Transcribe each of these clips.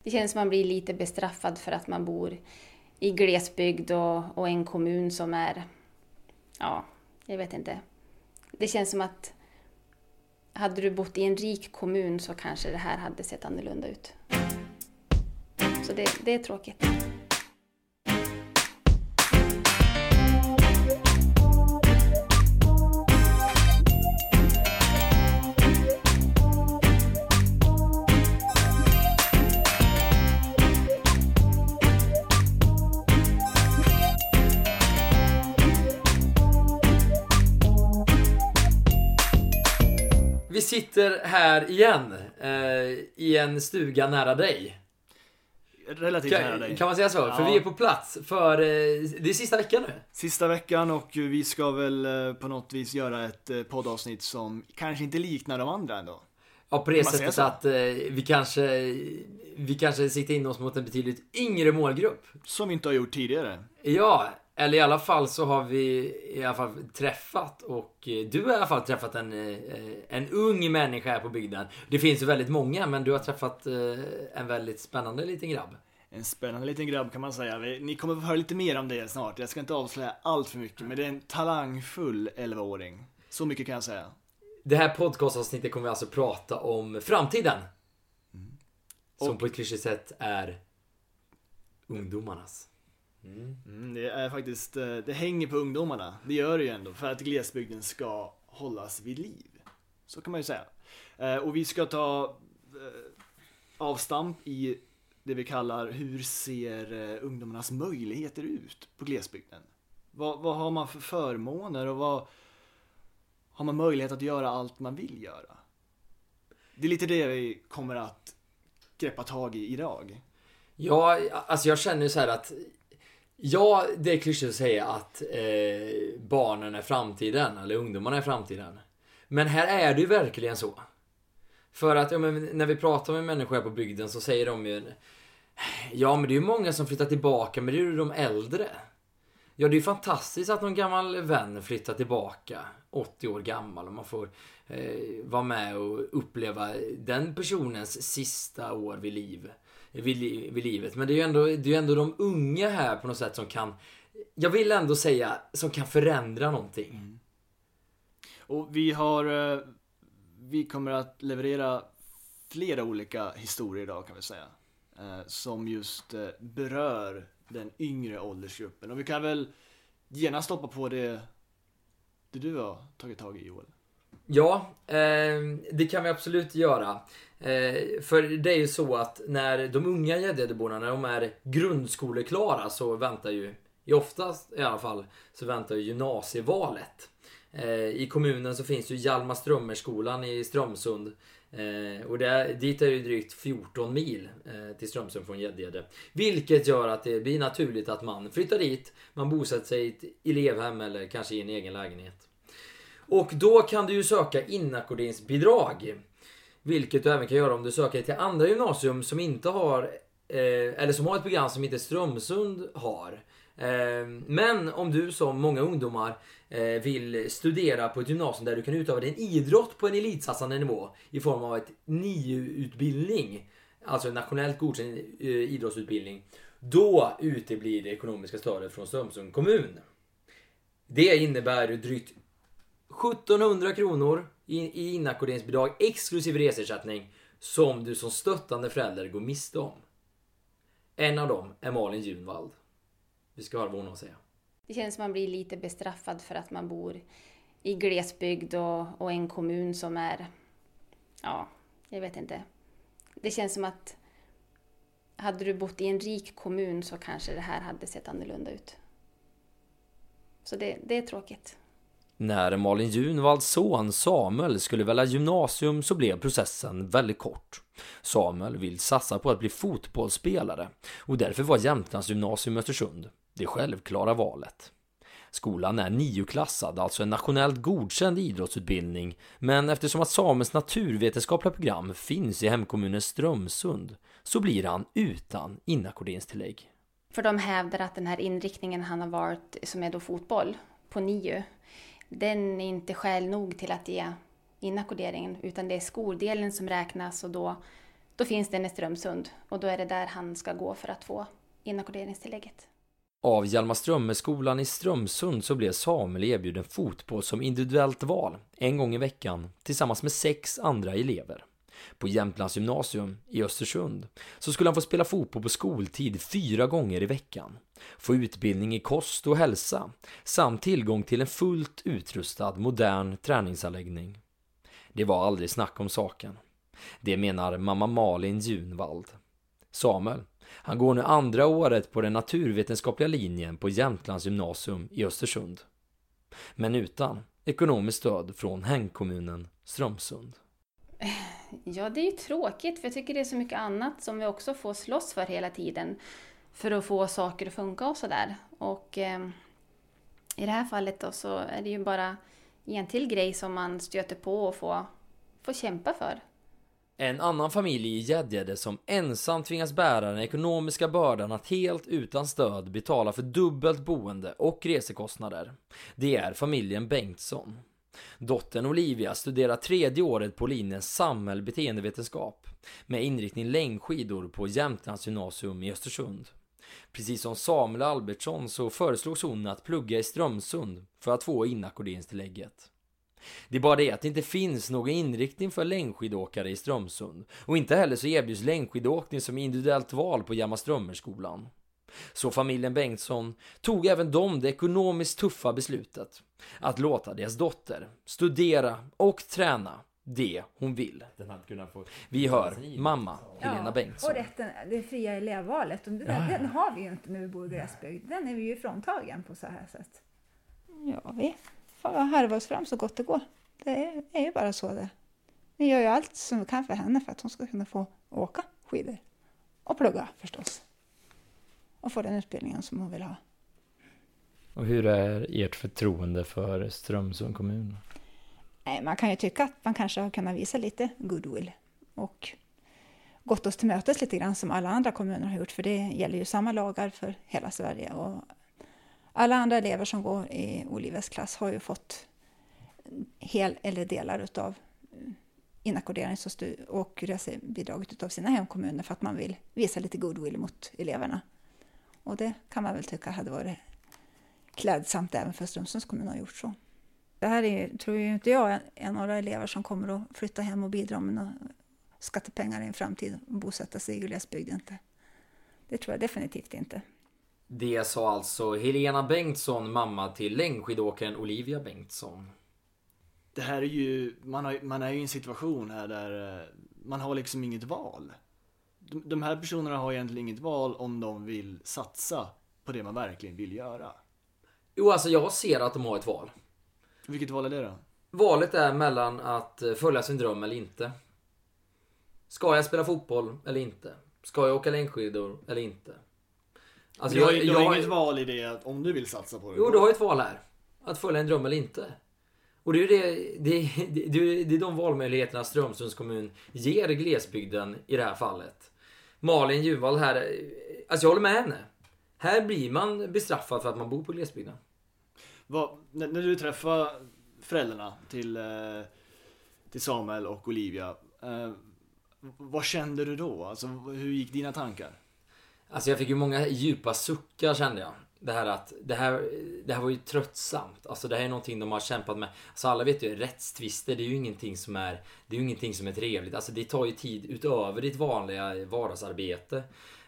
Det känns som man blir lite bestraffad för att man bor i glesbygd och en kommun som är, ja, jag vet inte. Det känns som att hade du bott i en rik kommun så kanske det här hade sett annorlunda ut. Så det är tråkigt. Vi sitter här igen i en stuga nära dig. Relativt nära dig. Kan man säga så? Ja. För vi är på plats för det är sista veckan nu. Sista veckan, och vi ska väl på något vis göra ett poddavsnitt som kanske inte liknar de andra ändå. Ja, på det sättet att vi kanske siktar in oss mot en betydligt yngre målgrupp. Som vi inte har gjort tidigare. Ja, eller i alla fall så har vi i alla fall träffat, och du har i alla fall träffat en ung människa här på bygden. Det finns ju väldigt många, men du har träffat en väldigt spännande liten grabb. En spännande liten grabb kan man säga. Ni kommer att få höra lite mer om det snart. Jag ska inte avslöja allt för mycket, men det är en talangfull 11-åring. Så mycket kan jag säga. Det här podcastavsnittet kommer vi alltså prata om framtiden. Som på ett klyschigt sätt är ungdomarnas. Det är faktiskt, det hänger på ungdomarna. Det gör det ju ändå för att glesbygden ska hållas vid liv. Så kan man ju säga. Och vi ska ta avstamp i det vi kallar hur ser ungdomarnas möjligheter ut på glesbygden. Vad har man för förmåner och vad har man möjlighet att göra allt man vill göra? Det är lite det vi kommer att greppa tag i idag. Ja, alltså jag känner så här att ja, det är klyschigt att säga att barnen är framtiden, eller ungdomarna är framtiden. Men här är det ju verkligen så. För att när vi pratar med människor här på bygden så säger de ju, ja men det är ju många som flyttar tillbaka, men det är ju de äldre. Ja, det är ju fantastiskt att någon gammal vän flyttar tillbaka, 80 år gammal, och man får vara med och uppleva den personens sista år vid livet. Men det är ju ändå de unga här på något sätt som kan, jag vill ändå säga, som kan förändra någonting. Och vi kommer att leverera flera olika historier idag kan vi säga. Som just berör den yngre åldersgruppen. Och vi kan väl gärna stoppa på det du har tagit tag i, Joel. Ja, det kan vi absolut göra. För det är ju så att när de unga gäddöborna, när de är grundskoleklara, så väntar ju, oftast i alla fall, så väntar ju gymnasievalet. I kommunen så finns ju Hjalmar Strömmerskolan i Strömsund. Och dit är ju drygt 14 mil till Strömsund från Gäddede. Vilket gör att det blir naturligt att man flyttar dit, man bosätter sig i ett elevhem eller kanske i en egen lägenhet. Och då kan du ju söka inackorderingsbidrag. Vilket du även kan göra om du söker till andra gymnasium som inte har eller som har ett program som inte Strömsund har. Men om du som många ungdomar vill studera på ett gymnasium där du kan utöva din idrott på en elitsatsande nivå i form av ett NIU-utbildning, alltså en nationellt godkänd idrottsutbildning, då uteblir det ekonomiska stödet från Strömsund kommun. Det innebär drygt 1700 kronor i inackorderingsbidrag exklusiv resersättning som du som stöttande förälder går miste om. En av dem är Malin Junvald. Vi ska höra vad hon har att säga. Det känns som man blir lite bestraffad för att man bor i glesbygd och en kommun som är, ja, jag vet inte. Det känns som att hade du bott i en rik kommun så kanske det här hade sett annorlunda ut. Så det är tråkigt. När Malin Junvalds son Samuel skulle välja gymnasium så blev processen väldigt kort. Samuel vill satsa på att bli fotbollsspelare och därför var Jämtlands gymnasium Östersund det självklara valet. Skolan är 9-klassad, alltså en nationellt godkänd idrottsutbildning, men eftersom att Samuels naturvetenskapliga program finns i hemkommunen Strömsund så blir han utan inackorderingstillägg. För de hävdar att den här inriktningen han har valt, som är då fotboll på 9, den är inte skäl nog till att ge inackorderingen, utan det är skoldelen som räknas och då då finns den i Strömsund och då är det där han ska gå för att få inackorderingstillägget. Av Hjalmarströmmerskolan i Strömsund så blev Samuel erbjuden fotboll som individuellt val en gång i veckan tillsammans med 6 andra elever. På Jämtlands gymnasium i Östersund så skulle han få spela fotboll på skoltid 4 gånger i veckan, få utbildning i kost och hälsa samt tillgång till en fullt utrustad modern träningsanläggning. Det var aldrig snack om saken. Det menar mamma Malin Junvald. Samuel, han går nu andra året på den naturvetenskapliga linjen på Jämtlands gymnasium i Östersund. Men utan ekonomiskt stöd från hemkommunen Strömsund. Ja, det är ju tråkigt för jag tycker det är så mycket annat som vi också får slåss för hela tiden för att få saker att funka och sådär. Och i det här fallet då så är det ju bara en till grej som man stöter på och får kämpa för. En annan familj i Gäddede som ensam tvingas bära den ekonomiska bördan att helt utan stöd betala för dubbelt boende och resekostnader. Det är familjen Bengtsson. Dottern Olivia studerar 3:e året på linjen samhällbeteendevetenskap med inriktning längdskidor på Jämtlands gymnasium i Östersund. Precis som Samuel Albertsson så föreslogs hon att plugga i Strömsund för att få inackorderingstillägget. Det är bara det att det inte finns någon inriktning för längdskidåkare i Strömsund och inte heller så erbjuds längdskidåkning som individuellt val på Hjalmarströmmerskolan. Så familjen Bengtsson tog även de det ekonomiskt tuffa beslutet att låta deras dotter studera och träna det hon vill. Vi hör mamma Helena Bengtsson. Och rätten, det fria elevvalet, den har vi ju inte när vi bor i glesbygd. Den är vi ju fråntagen på så här sätt. Ja, vi får harva oss fram så gott det går. Det är ju bara så det. Vi gör ju allt som vi kan för henne för att hon ska kunna få åka skidor. Och plugga förstås. Och få den utbildningen som hon vill ha. Och hur är ert förtroende för Strömsund kommun? Nej, man kan ju tycka att man kanske har kunnat visa lite goodwill. Och gått oss till mötes lite grann som alla andra kommuner har gjort. För det gäller ju samma lagar för hela Sverige. Och alla andra elever som går i Olivias klass har ju fått hel eller delar utav inackorderings- och resebidraget utav sina hemkommuner. För att man vill visa lite goodwill mot eleverna. Och det kan man väl tycka hade varit klädsamt även för Strömsunds kommun har gjort så. Det här är, tror ju inte jag, är några elever som kommer att flytta hem och bidra med några skattepengar i en framtid och bosätta sig i glesbygd inte. Det tror jag definitivt inte. Det sa alltså Helena Bengtsson, mamma till längdskidåkaren Olivia Bengtsson. Det här är ju, man är ju i en situation här där man har liksom inget val. De här personerna har egentligen inget val om de vill satsa på det man verkligen vill göra. Jo, alltså jag ser att de har ett val. Vilket val är det då? Valet är mellan att följa sin dröm eller inte. Ska jag spela fotboll eller inte? Ska jag åka längdskidor eller inte? Alltså du har inget val i det att om du vill satsa på det. Jo, du har ett val här. Att följa en dröm eller inte. Och det är de valmöjligheterna Strömsunds kommun ger glesbygden i det här fallet. Malin Junvald här, alltså jag håller med henne. Här blir man bestraffad för att man bor på glesbygden. När du träffar föräldrarna till Samuel och Olivia, vad kände du då? Alltså, hur gick dina tankar? Alltså jag fick ju många djupa suckar, kände jag. Det här var ju tröttsamt. Alltså det här är någonting de har kämpat med. Alltså alla vet ju, rättstvister, det är ju ingenting som är trevligt. Alltså det tar ju tid utöver ditt vanliga vardagsarbete.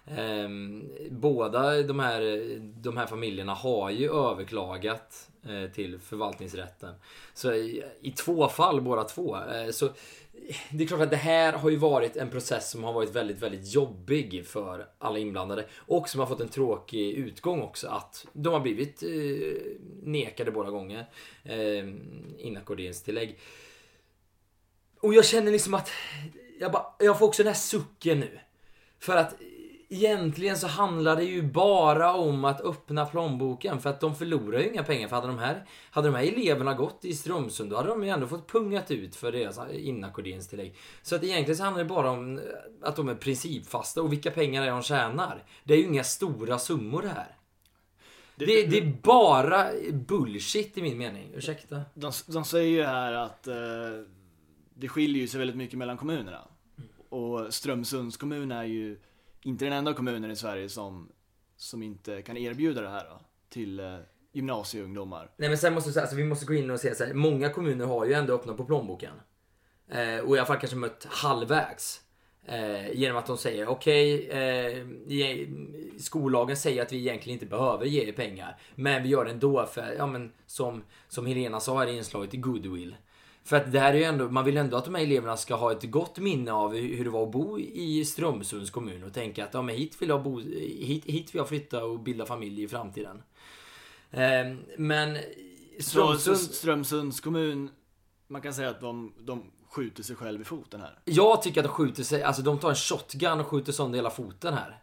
Båda de här familjerna har ju överklagat till förvaltningsrätten. Så i 2 fall, båda 2. Så det är klart att det här har ju varit en process som har varit väldigt, väldigt jobbig för alla inblandade. Och som har fått en tråkig utgång också. Att de har blivit nekade båda gånger inackorderingstillägg. Och jag känner liksom att jag får också den här sucken nu. För att egentligen så handlar det ju bara om att öppna plånboken. För att de förlorar ju inga pengar. För hade de här eleverna gått i Strömsund, då hade de ju ändå fått pungat ut för deras inackorderingstillägg. Så att egentligen så handlar det bara om att de är principfasta. Och vilka pengar är de tjänar. Det är ju inga stora summor det här. Det är bara bullshit i min mening. Ursäkta. De säger ju här att det skiljer ju sig väldigt mycket mellan kommunerna. Och Strömsunds kommun är ju inte den enda kommunen i Sverige som inte kan erbjuda det här då, till gymnasieungdomar. Nej, men sen måste vi säga, alltså, vi måste gå in och säga så här, många kommuner har ju ändå öppnat på plånboken. Och i alla fall kanske mött halvvägs. Genom att de säger skollagen säger att vi egentligen inte behöver ge er pengar, men vi gör det ändå för, ja, men, som Helena sa här i inslaget, i goodwill. För att det här är ju ändå, man vill ändå att de här eleverna ska ha ett gott minne av hur det var att bo i Strömsunds kommun och tänka att men hit vill jag flytta och bilda familj i framtiden. Men Strömsunds kommun, man kan säga att de skjuter sig själv i foten här. Jag tycker att de skjuter sig, alltså de tar en shotgun och skjuter sönder hela foten här.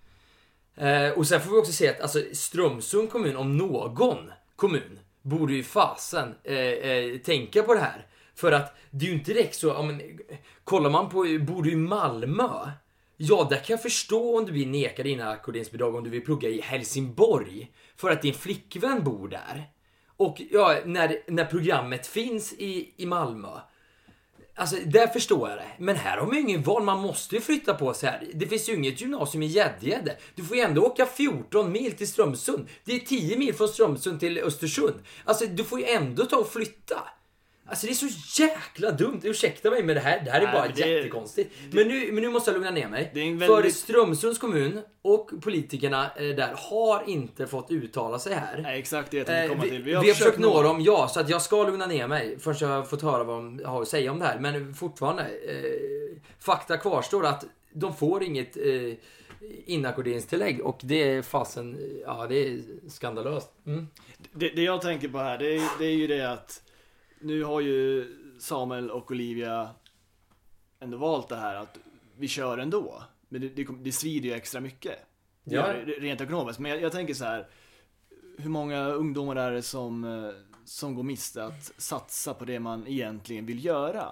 Och sen får vi också se att alltså, Strömsund kommun, om någon kommun, borde ju fasen tänka på det här. För att det är ju inte direkt så, kollar man på, bor du i Malmö, ja, där kan jag förstå om du blir nekad inackorderingsbidrag om du vill plugga i Helsingborg för att din flickvän bor där. Och ja, när programmet finns i Malmö, alltså där förstår jag det. Men här har man ju ingen val, man måste ju flytta på sig här. Det finns ju inget gymnasium i Gäddede. Du får ju ändå åka 14 mil till Strömsund. Det är 10 mil från Strömsund till Östersund. Alltså du får ju ändå ta och flytta. Alltså det är så jäkla dumt. Ursäkta mig, men det här är bara jättekonstigt. Men nu måste jag lugna ner mig. För Strömsunds kommun och politikerna där har inte fått uttala sig här. Nej, exakt det jag tänkte komma till. Vi har försökt nå dem, ja, så att jag ska lugna ner mig förrän jag har fått höra vad de har att säga om det här. Men fortfarande, fakta kvarstår att de får inget inackorderingstillägg, och det är fasen, ja, det är skandalöst. Det jag tänker på här, det är ju det att nu har ju Samuel och Olivia ändå valt det här att vi kör ändå. Men det svider ju extra mycket. Ja. Rent ekonomiskt. Men jag tänker så här, hur många ungdomar är det som går miste att satsa på det man egentligen vill göra?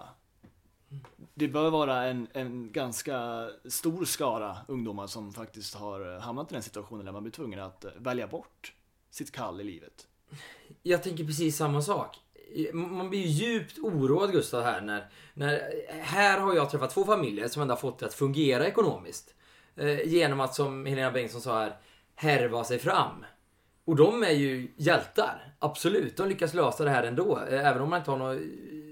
Det bör vara en ganska stor skara ungdomar som faktiskt har hamnat i den situationen där man blir tvungen att välja bort sitt kall i livet. Jag tänker precis samma sak. Man blir ju djupt oroad, Gustav, här när här har jag träffat 2 familjer som ändå har fått det att fungera ekonomiskt genom att, som Helena Bengtsson sa här, härva sig fram. Och de är ju hjältar, absolut. De lyckas lösa det här ändå, även om man inte har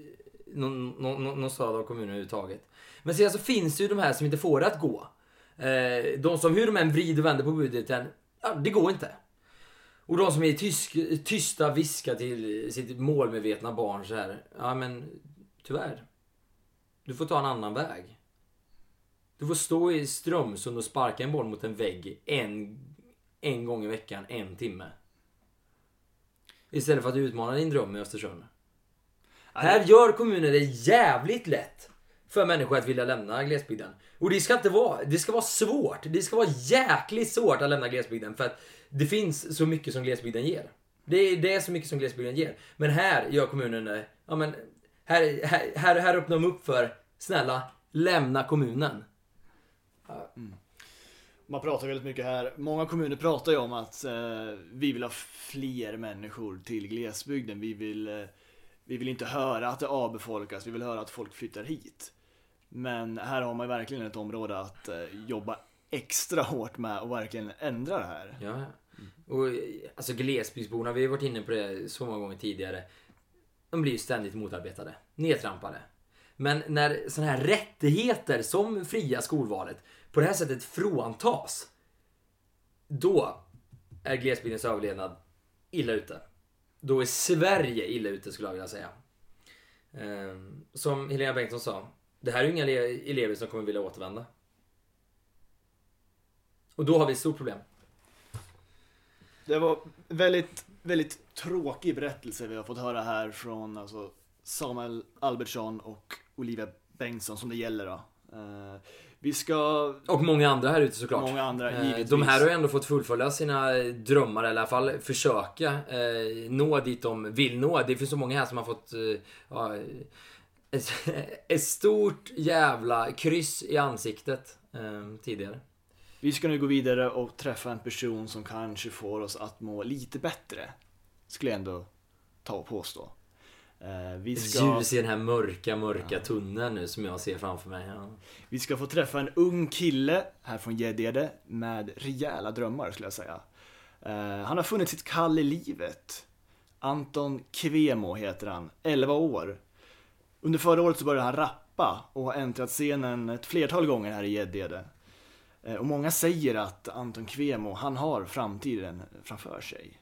någon stöd av kommunen överhuvudtaget. Men sen så finns det ju de här som inte får det att gå. De som, hur de än vrider och vänder på budgeten, ja, det går inte. Och de som är tysta viskar till sitt målmedvetna barn så här: ja, men tyvärr, du får ta en annan väg. Du får stå i Strömsund och sparka en boll mot en vägg en gång i veckan, 1 timme. Istället för att utmana din dröm i Östersund. Här gör kommunen det jävligt lätt för människor att vilja lämna glesbygden. Och det ska inte vara, det ska vara svårt. Det ska vara jäkligt svårt att lämna glesbygden, för att det finns så mycket som glesbygden ger. Det är så mycket som glesbygden ger. Men här gör kommunen, ja, men här öppnar de upp för, snälla, lämna kommunen. Man pratar väldigt mycket här. Många kommuner pratar ju om att vi vill ha fler människor till glesbygden. Vi vill inte höra att det avbefolkas. Vi vill höra att folk flyttar hit. Men här har man verkligen ett område att jobba extra hårt med och verkligen ändra det här. Ja. Och alltså glesbygdsborna, vi har varit inne på det så många gånger tidigare. De blir ju ständigt motarbetade, nedtrampade. Men när sådana här rättigheter som fria skolvalet på det här sättet fråntas, då är glesbygdens överlevnad illa ute. Då är Sverige illa ute, skulle jag vilja säga. Som Helena Bengtsson sa, det här är ju inga elever som kommer vilja återvända. Och då har vi ett stort problem. Det var väldigt, väldigt tråkig berättelse vi har fått höra här från alltså Samuel Albertsson och Olivia Bengtsson, som det gäller då. Vi ska... Och många andra här ute såklart. Många andra, givetvis. De här har ju ändå fått fullfölja sina drömmar, eller i alla fall försöka nå dit de vill nå. Det finns så många här som har fått ett stort jävla kryss i ansiktet tidigare. Vi ska nu gå vidare och träffa en person som kanske får oss att må lite bättre, skulle jag ändå ta och påstå. Vi Ett ska, ljus i den här mörka tunneln nu som jag ser framför mig. Ja. vi ska få träffa en ung kille här från Gäddede med rejäla drömmar skulle jag säga. Han har funnit sitt kall i livet. Anton Kvemo heter han, 11 år. Under förra året så började han rappa och har äntrat scenen ett flertal gånger här i Gäddede. Och många säger att Anton Kvemo, han har framtiden framför sig.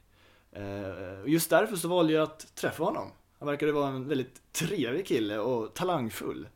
Just därför så valde jag att träffa honom. Han verkade vara en väldigt trevlig kille och talangfull.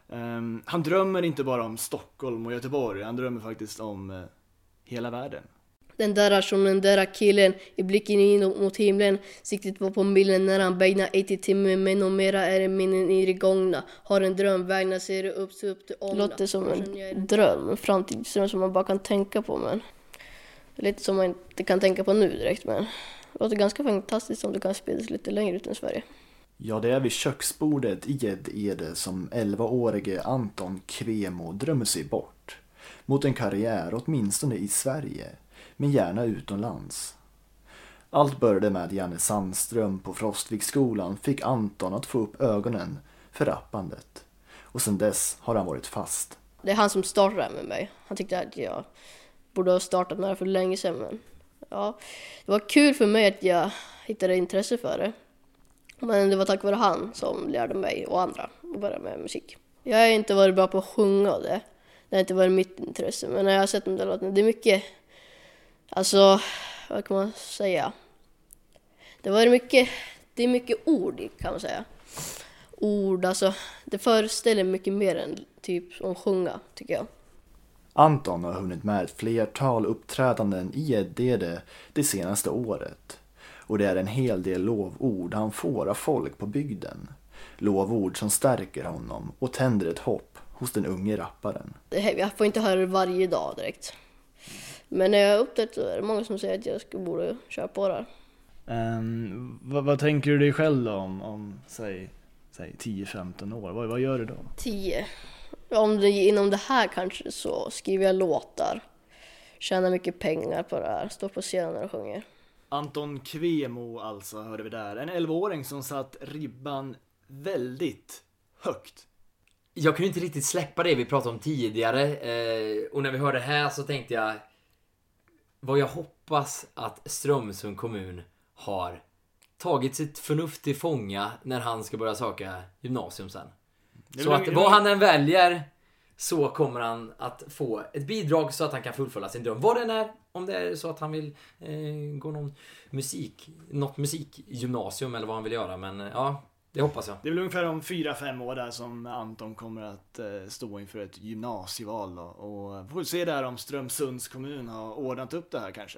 Han drömmer inte bara om Stockholm och Göteborg, han drömmer faktiskt om hela världen. Den där killen i blicken in mot himlen. Siktet var på millen när han bägna 80 timmar. Men om mera är det minnen i det gångna. Har en dröm, vägna ser det upp till omna. Låter som en dröm, en framtidsdröm som man bara kan tänka på. Men det är lite som man inte kan tänka på nu direkt. Men det låter ganska fantastiskt om det kan spridas lite längre ut än Sverige. Ja, det är vid köksbordet i Gäddede som 11-årige Anton Kvemo drömmer sig bort. Mot en karriär åtminstone i Sverige. Men gärna utomlands. Allt började med Janne Sandström på Frostviksskolan fick Anton att få upp ögonen för rappandet. Och sedan dess har han varit fast. Det är han som startade med mig. Han tyckte att jag borde ha startat med det för länge sedan. Men ja, det var kul för mig att jag hittade intresse för det. Men det var tack vare han som lärde mig och andra att börja med musik. Jag har inte varit bra på att sjunga och det. Det har inte varit mitt intresse. Men när jag har sett de där låtarna, det är mycket... Alltså, vad kan man säga? Det är mycket ord kan man säga. Ord, alltså, det föreställer mycket mer än typ om sjunga, tycker jag. Anton har hunnit med ett flertal uppträdanden i Gäddede det senaste året. Och det är en hel del lovord han får av folk på bygden. Lovord som stärker honom och tänder ett hopp hos den unge rapparen. Jag får inte höra det varje dag direkt. Men när jag har upptäckt så är det många som säger att jag borde köra på det. Vad tänker du dig själv då om säg 10-15 år? Vad gör du då? 10. Inom det här kanske så skriver jag låtar. Tjänar mycket pengar på det här. Står på scenen och sjunger. Anton Kvemo alltså, hörde vi där. En 11-åring som satt ribban väldigt högt. Jag kunde inte riktigt släppa det vi pratade om tidigare. Och när vi hörde det här så tänkte jag... Vad jag hoppas att Strömsund kommun har tagit sitt förnuft till fånga när han ska börja söka gymnasium sen. Så att vad han än väljer så kommer han att få ett bidrag så att han kan fullfölja sin dröm. Vad den är, om det är så att han vill gå något musikgymnasium eller vad han vill göra. Men ja, det hoppas jag. Det är väl ungefär om 4-5 år där som Anton kommer att stå inför ett gymnasieval då. Och får se där om Strömsunds kommun har ordnat upp det här kanske.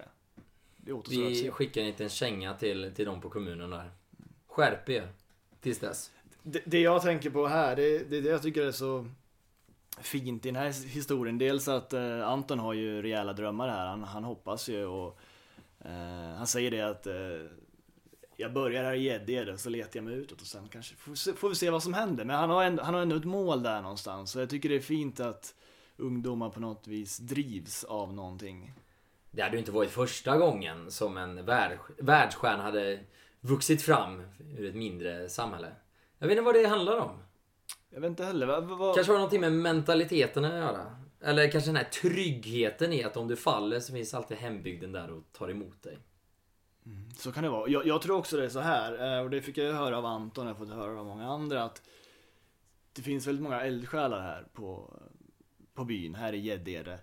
Vi skickar inte en känga till dem på kommunen där. Skärp er tills dess. Det jag tänker på här, det jag tycker är så fint i den här historien. Dels att Anton har ju rejäla drömmar här. Han hoppas ju och han säger det att jag börjar här i Gäddede så letar jag mig utåt och sen kanske får vi se vad som händer. Men han har ändå ett mål där någonstans. Så jag tycker det är fint att ungdomar på något vis drivs av någonting. Det hade ju inte varit första gången som en världsstjärna hade vuxit fram ur ett mindre samhälle. Jag vet inte vad det handlar om. Jag vet inte heller. Kanske har någonting med mentaliteten att göra. Eller kanske den här tryggheten i att om du faller så finns alltid hembygden där och tar emot dig. Så kan det vara. Jag tror också det är så här. Och det fick jag höra av Anton. Jag har fått höra av många andra. Att det finns väldigt många eldsjälar här på byn. Här i Gäddede.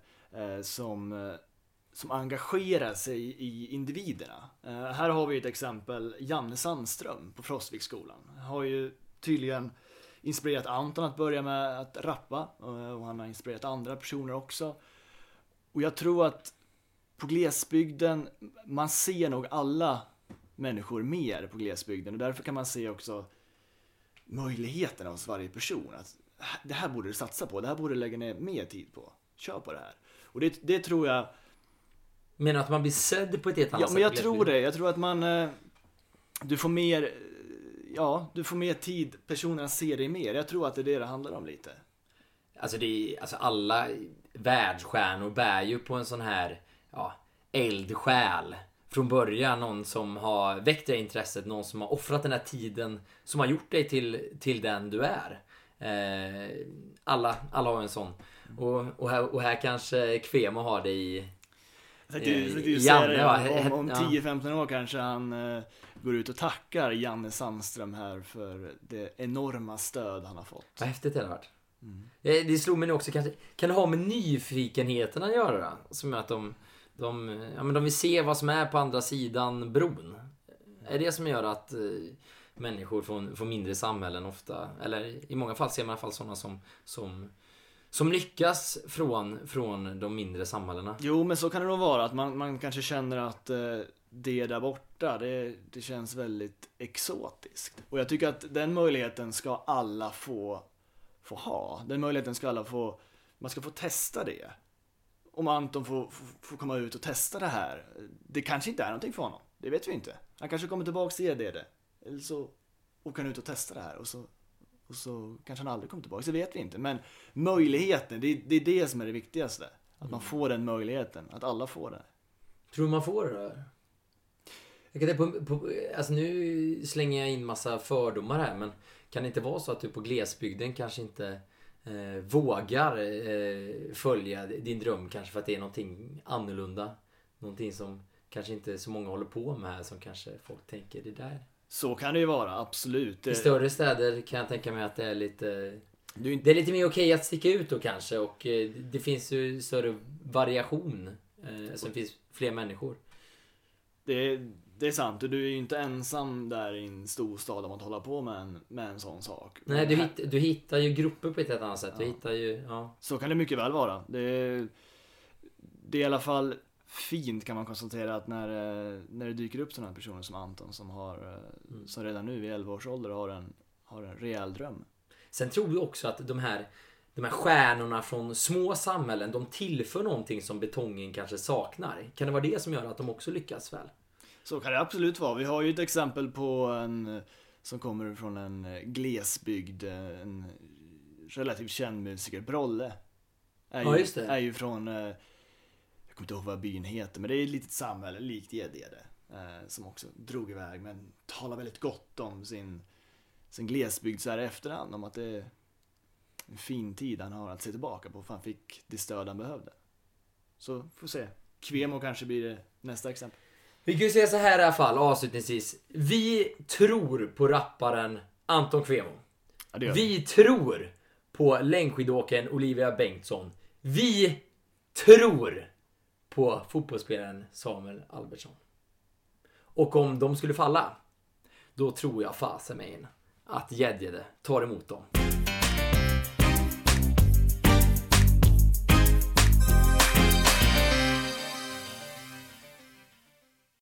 Som engagerar sig i individerna. Här har vi ett exempel. Janne Sandström på Frostviksskolan. Har ju tydligen inspirerat Anton att börja med att rappa. Och han har inspirerat andra personer också. Och jag tror att på glesbygden, man ser nog alla människor mer på glesbygden. Och därför kan man se också möjligheterna hos varje person. Att det här borde du satsa på. Det här borde du lägga ner mer tid på. Kör på det här. Och det tror jag... Men att man blir sedd på ett helt annat sätt. Ja, men jag tror det. Jag tror att man... Du får mer tid. Personerna ser dig mer. Jag tror att det är det handlar om lite. Alltså alla världsstjärnor bär ju på en sån här eldsjäl. från början, någon som har väckt det intresset, någon som har offrat den här tiden, som har gjort dig till den du är. Alla har en sån. Och här kanske Kvemo har det i Janne. Om 10-15 år kanske han går ut och tackar Janne Sandström här för det enorma stöd han har fått. Vad häftigt det har varit. Det slog mig också, kanske kan det ha med nyfikenheten att göra, som att de vill se vad som är på andra sidan bron. Är det som gör att människor får mindre samhällen ofta, eller i många fall ser man i alla fall sådana som lyckas från de mindre samhällena. Jo, men så kan det nog vara att man kanske känner att det där borta, det känns väldigt exotiskt. Och jag tycker att den möjligheten ska alla få ha. Den möjligheten ska alla man ska få testa det. Om Anton får komma ut och testa det här, det kanske inte är någonting för honom. Det vet vi inte. Han kanske kommer tillbaka och ger det. Eller så åker han ut och testar det här och så kanske han aldrig kommer tillbaka. Så vet vi inte. Men möjligheten, det är det som är det viktigaste. Att man får den möjligheten. Att alla får det. Tror du man får det? Jag kan alltså nu slänger jag in massa fördomar här, men kan det inte vara så att du på glesbygden kanske inte vågar följa din dröm, kanske för att det är någonting annorlunda, någonting som kanske inte så många håller på med här, som kanske folk tänker det där. Så kan det ju vara, absolut. I större städer kan jag tänka mig att det är lite det är lite mer okej att sticka ut då kanske, och det finns ju större variation, så det finns fler människor. Det är sant, du är ju inte ensam där i en stor stad om att hålla på med en sån sak. Nej, du hittar ju grupper på ett helt annat sätt. Ja. Du hittar ju, ja. Så kan det mycket väl vara. Det är i alla fall fint, kan man konstatera, att när det dyker upp sådana personer som Anton som som redan nu vid 11 års ålder har en rejäl dröm. Sen tror jag också att de här stjärnorna från små samhällen, de tillför någonting som betongen kanske saknar. Kan det vara det som gör att de också lyckas väl? Så kan det absolut vara. Vi har ju ett exempel på en som kommer från en glesbygd, en relativt känd musiker, Brolle. Är ju från, jag kommer inte ihåg vad byn heter, men det är ett litet samhälle, likt Gäddede, som också drog iväg, men talar väldigt gott om sin glesbygd så här i efterhand, om att det är en fin tid han har att se tillbaka på, för han fick det stöd han behövde. Så får se. Kvemo kanske blir det nästa exempel. Vi kan ju säga så här i alla fall, avslutningsvis. Vi tror på rapparen Anton Kvemo. Ja, det gör vi tror på längdskidåkaren Olivia Bengtsson. Vi tror på fotbollsspelaren Samuel Albertsson. Och om de skulle falla, då tror jag fasen med in att Gäddede tar emot dem.